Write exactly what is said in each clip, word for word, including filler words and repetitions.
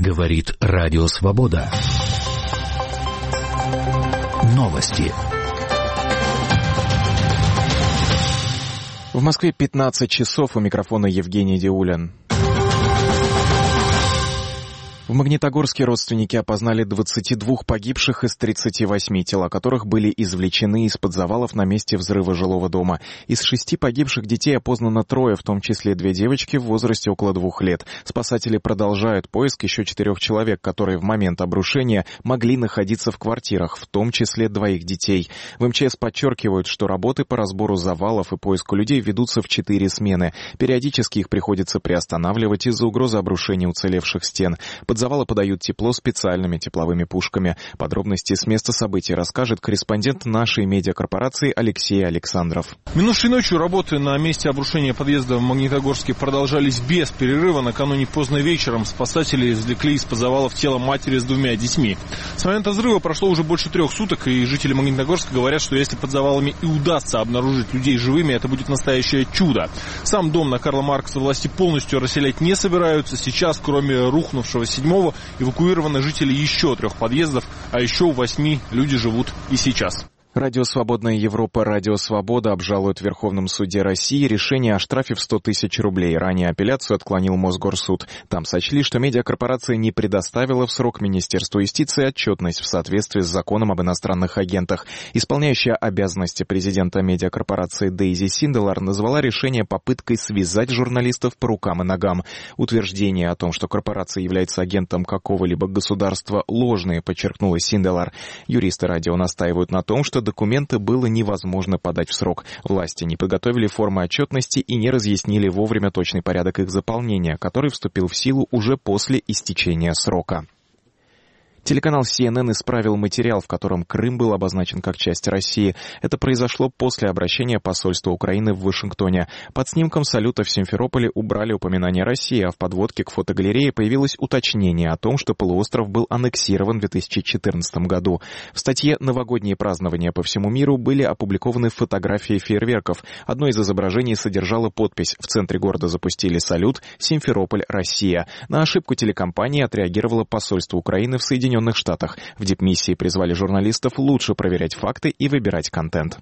Говорит Радио Свобода. Новости. В Москве пятнадцать часов, у микрофона Евгений Диулин. В Магнитогорске родственники опознали двадцати двух погибших из тридцати восьми, тела которых были извлечены из-под завалов на месте взрыва жилого дома. Из шести погибших детей опознано трое, в том числе две девочки в возрасте около двух лет. Спасатели продолжают поиск еще четырех человек, которые в момент обрушения могли находиться в квартирах, в том числе двоих детей. В МЧС подчеркивают, что работы по разбору завалов и поиску людей ведутся в четыре смены. Периодически их приходится приостанавливать из-за угрозы обрушения уцелевших стен. Под завалы подают тепло специальными тепловыми пушками. Подробности с места событий расскажет корреспондент нашей медиакорпорации Алексей Александров. Минувшей ночью работы на месте обрушения подъезда в Магнитогорске продолжались без перерыва. Накануне поздно вечером спасатели извлекли из-под завалов тело матери с двумя детьми. С момента взрыва прошло уже больше трех суток, и жители Магнитогорска говорят, что если под завалами и удастся обнаружить людей живыми, это будет настоящее чудо. Сам дом на Карла Маркса власти полностью расселять не собираются. Сейчас, кроме рухнувшего седьмого, эвакуированы жители еще трех подъездов, а еще у восьми люди живут и сейчас. Радио «Свободная Европа», Радио «Свобода» обжалуют в Верховном суде России решение о штрафе в сто тысяч рублей. Ранее апелляцию отклонил Мосгорсуд. Там сочли, что медиакорпорация не предоставила в срок Министерству юстиции отчетность в соответствии с законом об иностранных агентах. Исполняющая обязанности президента медиакорпорации Дейзи Синделар назвала решение попыткой связать журналистов по рукам и ногам. Утверждение о том, что корпорация является агентом какого-либо государства, ложные, подчеркнула Синделар. Юристы радио настаивают на том, что документы было невозможно подать в срок. Власти не подготовили формы отчетности и не разъяснили вовремя точный порядок их заполнения, который вступил в силу уже после истечения срока. Телеканал Си Эн Эн исправил материал, в котором Крым был обозначен как часть России. Это произошло после обращения посольства Украины в Вашингтоне. Под снимком салюта в Симферополе убрали упоминание России, а в подводке к фотогалерее появилось уточнение о том, что полуостров был аннексирован в две тысячи четырнадцатом году. В статье «Новогодние празднования по всему миру» были опубликованы фотографии фейерверков. Одно из изображений содержало подпись «В центре города запустили салют. Симферополь, Россия». На ошибку телекомпании отреагировало посольство Украины в Соединенных Штатах. В дипмиссии призвали журналистов лучше проверять факты и выбирать контент.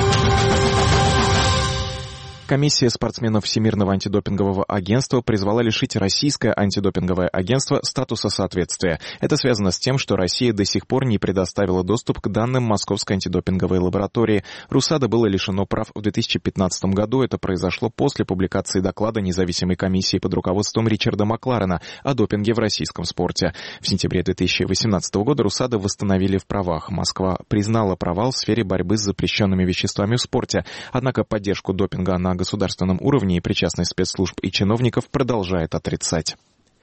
Комиссия спортсменов Всемирного антидопингового агентства призвала лишить Российское антидопинговое агентство статуса соответствия. Это связано с тем, что Россия до сих пор не предоставила доступ к данным Московской антидопинговой лаборатории. РУСАДА было лишено прав в две тысячи пятнадцатом году. Это произошло после публикации доклада независимой комиссии под руководством Ричарда Макларена о допинге в российском спорте. В сентябре две тысячи восемнадцатого года РУСАДА восстановили в правах. Москва признала провал в сфере борьбы с запрещенными веществами в спорте. Однако поддержку допинга на государственном уровне и причастность спецслужб и чиновников продолжает отрицать.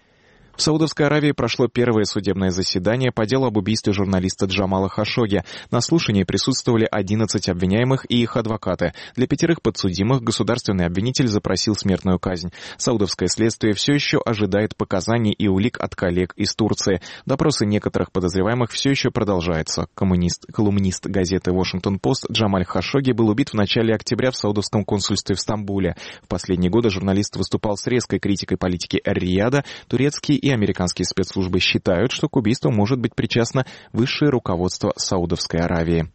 В Саудовской Аравии прошло первое судебное заседание по делу об убийстве журналиста Джамала Хашогги. На слушании присутствовали одиннадцать обвиняемых и их адвокаты. Для пятерых подсудимых государственный обвинитель запросил смертную казнь. Саудовское следствие все еще ожидает показаний и улик от коллег из Турции. Допросы некоторых подозреваемых все еще продолжаются. Коммунист, колумнист газеты «Вашингтон-Пост» Джамаль Хашогги был убит в начале октября в Саудовском консульстве в Стамбуле. В последние годы журналист выступал с резкой критикой политики Эр-Рияда. Турецкие и американские спецслужбы считают, что к убийству может быть причастно высшее руководство Саудовской Аравии.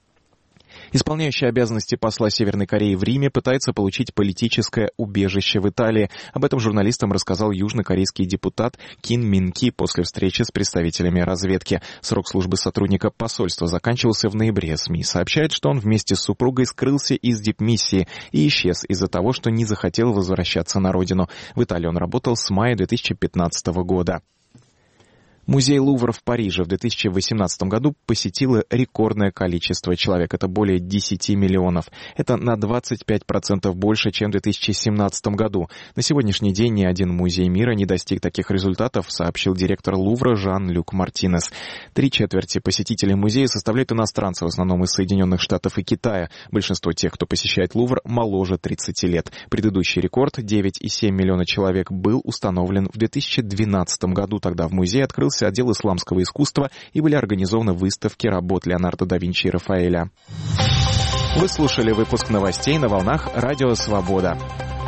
Исполняющий обязанности посла Северной Кореи в Риме пытается получить политическое убежище в Италии. Об этом журналистам рассказал южнокорейский депутат Кин Мин Ки после встречи с представителями разведки. Срок службы сотрудника посольства заканчивался в ноябре. СМИ сообщает, что он вместе с супругой скрылся из дипмиссии и исчез из-за того, что не захотел возвращаться на родину. В Италии он работал с мая две тысячи пятнадцатого года. Музей Лувра в Париже в две тысячи восемнадцатом году посетило рекордное количество человек. Это более десяти миллионов. Это на двадцать пять процентов больше, чем в две тысячи семнадцатом году. На сегодняшний день ни один музей мира не достиг таких результатов, сообщил директор Лувра Жан-Люк Мартинес. Три четверти посетителей музея составляют иностранцы, в основном из Соединенных Штатов и Китая. Большинство тех, кто посещает Лувр, моложе тридцати лет. Предыдущий рекорд, девять целых семь десятых миллиона человек, был установлен в две тысячи двенадцатом году. Тогда в музее открылся отдел исламского искусства и были организованы выставки работ Леонардо да Винчи и Рафаэля. Вы слушали выпуск новостей на волнах Радио Свобода.